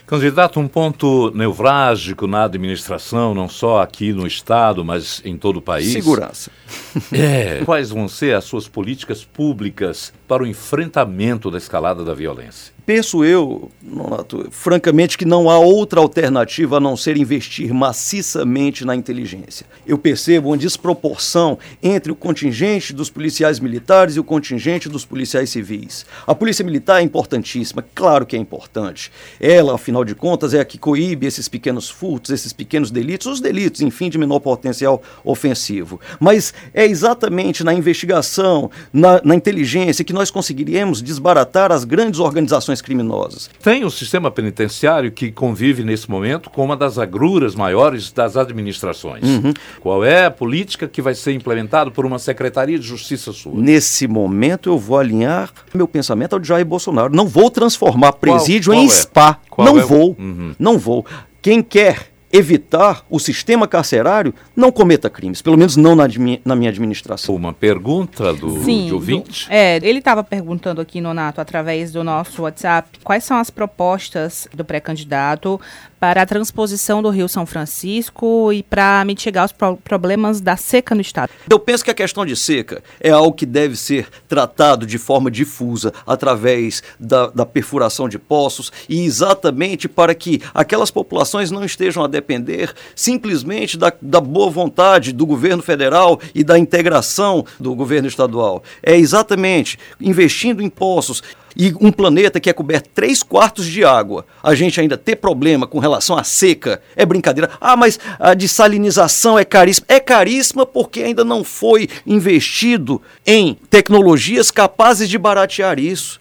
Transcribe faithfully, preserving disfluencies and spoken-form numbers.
Candidato, um ponto nevrálgico na administração, não só aqui no Estado, mas em todo o país. Segurança. É. Quais vão ser as suas políticas públicas para o enfrentamento da escalada da violência? Penso eu, Nonato, francamente, que não há outra alternativa a não ser investir maciçamente na inteligência. Eu percebo uma desproporção entre o contingente dos policiais militares e o contingente dos policiais civis. A polícia militar é importantíssima, claro que é importante. Ela, afinal de contas, é a que coíbe esses pequenos furtos, esses pequenos delitos, os delitos, enfim, de menor potencial ofensivo. Mas é exatamente na investigação, na, na inteligência, que nós conseguiríamos desbaratar as grandes organizações criminosas. Tem o sistema penitenciário que convive nesse momento com uma das agruras maiores das administrações. Uhum. Qual é a política que vai ser implementada por uma Secretaria de Justiça sua? Nesse momento eu vou alinhar meu pensamento ao de Jair Bolsonaro. Não vou transformar presídio qual, qual em é? spa. Qual não é? vou. Uhum. Não vou. Quem quer evitar o sistema carcerário, não cometa crimes, pelo menos não na, na minha administração. Uma pergunta do Sim, de ouvinte? Do, é, ele estava perguntando aqui, Nonato, através do nosso WhatsApp, quais são as propostas do pré-candidato para a transposição do Rio São Francisco e para mitigar os pro- problemas da seca no estado. Eu penso que a questão de seca é algo que deve ser tratado de forma difusa através da, da perfuração de poços e exatamente para que aquelas populações não estejam a depender simplesmente da, da boa vontade do governo federal e da integração do governo estadual. É exatamente investindo em poços. E um planeta que é coberto três quartos de água, a gente ainda ter problema com relação à seca, é brincadeira. Ah, mas a dessalinização é caríssima. É caríssima porque ainda não foi investido em tecnologias capazes de baratear isso.